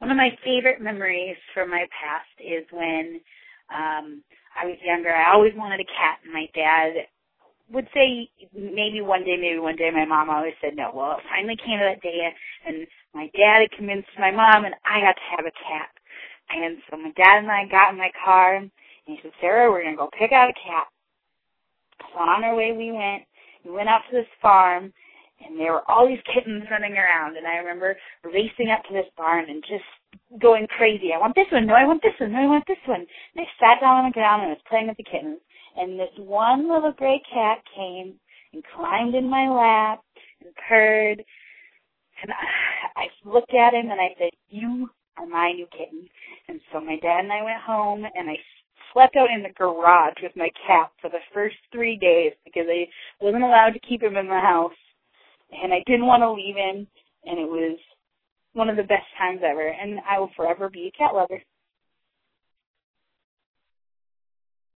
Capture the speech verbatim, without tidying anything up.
One of my favorite memories from my past is when um, I was younger. I always wanted a cat, and my dad would say maybe one day, maybe one day. My mom always said no. Well, it finally came to that day, and my dad had convinced my mom, and I got to have a cat. And so my dad and I got in my car, and he said, Sarah, we're going to go pick out a cat. So on our way we went. We went out to this farm, and there were all these kittens running around. And I remember racing up to this barn and just going crazy. I want this one. No, I want this one. No, I want this one. And I sat down on the ground and was playing with the kittens. And this one little gray cat came and climbed in my lap and purred. And I, I looked at him and I said, you are my new kitten. And so my dad and I went home, and I slept out in the garage with my cat for the first three days because I wasn't allowed to keep him in the house. And I didn't want to leave him. And it was one of the best times ever. And I will forever be a cat lover.